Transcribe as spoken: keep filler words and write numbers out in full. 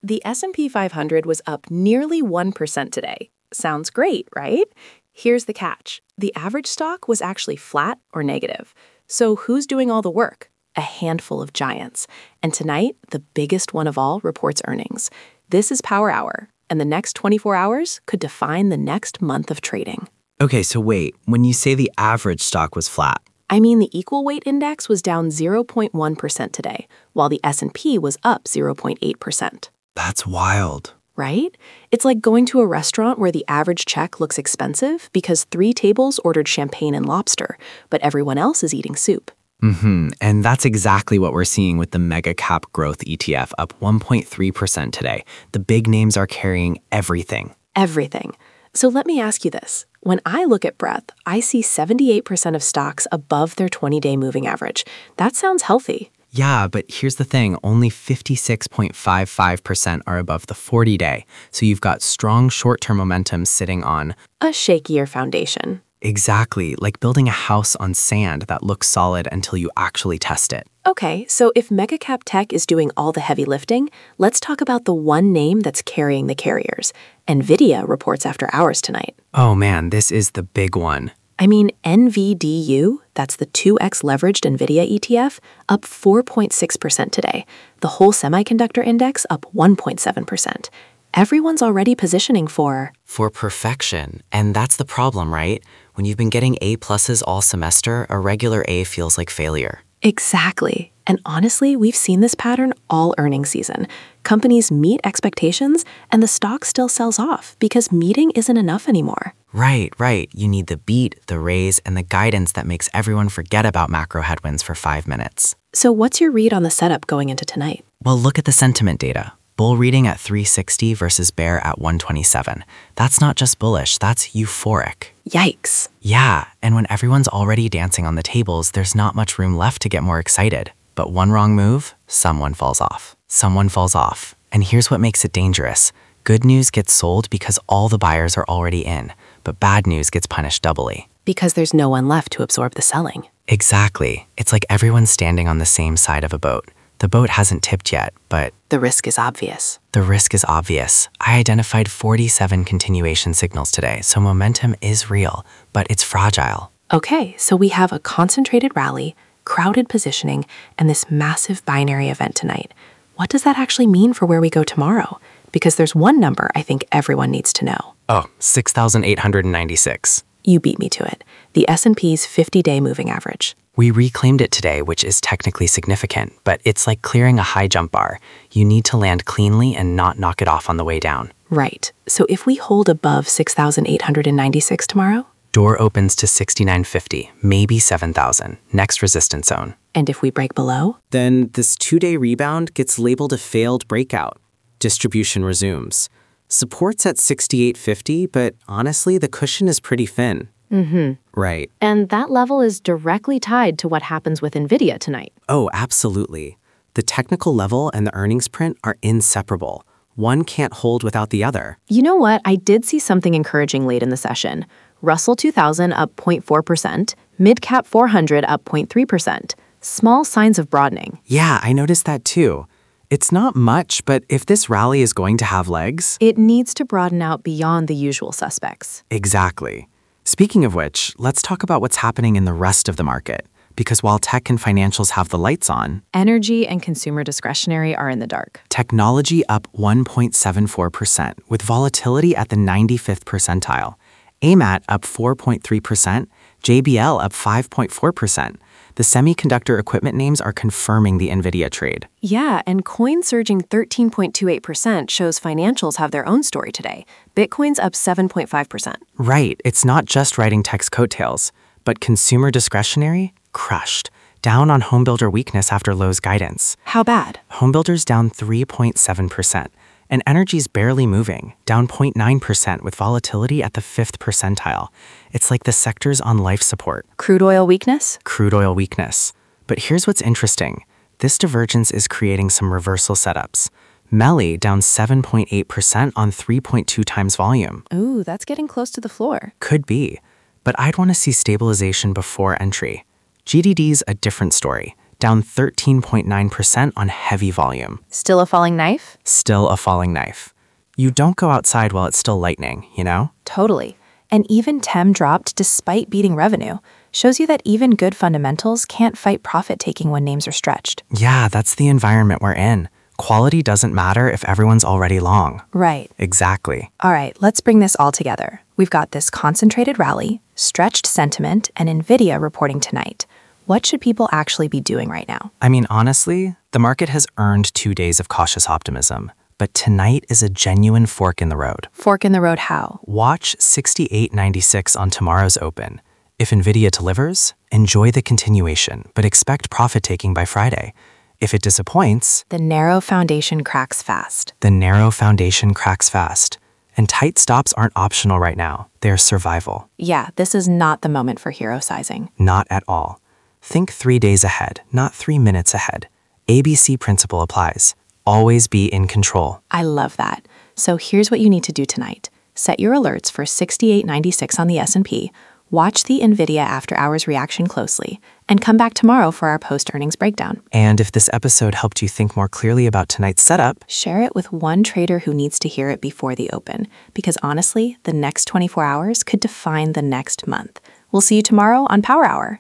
The S and P five hundred was up nearly one percent today. Sounds great, right? Here's the catch. The average stock was actually flat or negative. So who's doing all the work? A handful of giants. And tonight, the biggest one of all reports earnings. This is Power Hour, and the next twenty-four hours could define the next month of trading. Okay, so wait, when you say the average stock was flat, I mean the equal weight index was down zero point one percent today, while the S and P was up zero point eight percent. that's wild. Right? It's like going to a restaurant where the average check looks expensive because three tables ordered champagne and lobster, but everyone else is eating soup. Mm-hmm. And that's exactly what we're seeing with the Mega Cap Growth E T F up one point three percent today. The big names are carrying everything. Everything. So let me ask you this. When I look at breadth, I see seventy-eight percent of stocks above their twenty-day moving average. That sounds healthy. Yeah, but here's the thing, only fifty-six point five five percent are above the forty-day, so you've got strong short-term momentum sitting on. A shakier foundation. Exactly, like building a house on sand that looks solid until you actually test it. Okay, so if Megacap Tech is doing all the heavy lifting, let's talk about the one name that's carrying the carriers. NVIDIA reports after hours tonight. Oh man, this is the big one. I mean, N V D U, that's the two X leveraged NVIDIA E T F, up four point six percent today. The whole semiconductor index up one point seven percent. Everyone's already positioning for... For perfection. And that's the problem, right? When you've been getting A pluses all semester, a regular A feels like failure. Exactly. And honestly, we've seen this pattern all earnings season. Companies meet expectations, and the stock still sells off because meeting isn't enough anymore. Right, right. You need the beat, the raise, and the guidance that makes everyone forget about macro headwinds for five minutes. So what's your read on the setup going into tonight? Well, look at the sentiment data. Bull reading at three sixty versus bear at one twenty-seven. That's not just bullish, that's euphoric. Yikes. Yeah, and when everyone's already dancing on the tables, there's not much room left to get more excited. But one wrong move, someone falls off. Someone falls off. And here's what makes it dangerous. Good news gets sold because all the buyers are already in, but bad news gets punished doubly. Because there's no one left to absorb the selling. Exactly. It's like everyone's standing on the same side of a boat. The boat hasn't tipped yet, but The risk is obvious. the risk is obvious. I identified forty-seven continuation signals today, so momentum is real, but it's fragile. Okay, so we have a concentrated rally, crowded positioning, and this massive binary event tonight. What does that actually mean for where we go tomorrow? Because there's one number I think everyone needs to know. Oh, six thousand eight hundred ninety-six. You beat me to it. The S and P's fifty-day moving average. We reclaimed it today, which is technically significant, but it's like clearing a high jump bar. You need to land cleanly and not knock it off on the way down. Right. So if we hold above six thousand eight hundred ninety-six tomorrow, Door opens to sixty-nine fifty, maybe seven thousand. Next resistance zone. and if we break below, Then this two-day rebound gets labeled a failed breakout. Distribution resumes. Support's at sixty-eight fifty, but honestly, the cushion is pretty thin. Mm-hmm. Right. And that level is directly tied to what happens with NVIDIA tonight. Oh, absolutely. The technical level and the earnings print are inseparable. One can't hold without the other. You know what? I did see something encouraging late in the session. Russell two thousand up zero point four percent, Midcap four hundred up zero point three percent. Small signs of broadening. Yeah, I noticed that too. It's not much, but if this rally is going to have legs... It needs to broaden out beyond the usual suspects. Exactly. Speaking of which, let's talk about what's happening in the rest of the market. Because while tech and financials have the lights on, Energy and consumer discretionary are in the dark. technology up one point seven four percent, with volatility at the ninety-fifth percentile. A M A T up four point three percent, J B L up five point four percent. The semiconductor equipment names are confirming the NVIDIA trade. Yeah, and coin surging thirteen point two eight percent shows financials have their own story today. Bitcoin's up seven point five percent. Right, it's not just riding tech's coattails, but consumer discretionary, crushed. Down on homebuilder weakness after Lowe's guidance. How bad? Homebuilders down three point seven percent. And energy's barely moving, down zero point nine percent with volatility at the fifth percentile. It's like the sector's on life support. Crude oil weakness? Crude oil weakness. But here's what's interesting. This divergence is creating some reversal setups. Melly down seven point eight percent on three point two times volume. Ooh, that's getting close to the floor. Could be. But I'd want to see stabilization before entry. G D D's a different story. down thirteen point nine percent on heavy volume. Still a falling knife? Still a falling knife. You don't go outside while it's still lightning, you know? Totally. And even T E M dropped despite beating revenue. Shows you that even good fundamentals can't fight profit-taking when names are stretched. Yeah, that's the environment we're in. Quality doesn't matter if everyone's already long. Right. Exactly. All right, let's bring this all together. We've got this concentrated rally, stretched sentiment, and NVIDIA reporting tonight. What should people actually be doing right now? I mean, honestly, the market has earned two days of cautious optimism. But tonight is a genuine fork in the road. Fork in the road how? Watch sixty-eight ninety-six on tomorrow's open. If NVIDIA delivers, enjoy the continuation, but expect profit-taking by Friday. If it disappoints, The narrow foundation cracks fast. the narrow foundation cracks fast. And tight stops aren't optional right now. They're survival. Yeah, this is not the moment for hero sizing. Not at all. Think three days ahead, not three minutes ahead. A B C principle applies. Always be in control. I love that. So here's what you need to do tonight. Set your alerts for sixty-eight ninety-six on the S and P, watch the NVIDIA after-hours reaction closely, and come back tomorrow for our post-earnings breakdown. And if this episode helped you think more clearly about tonight's setup, Share it with one trader who needs to hear it before the open, because honestly, the next twenty-four hours could define the next month. We'll see you tomorrow on Power Hour.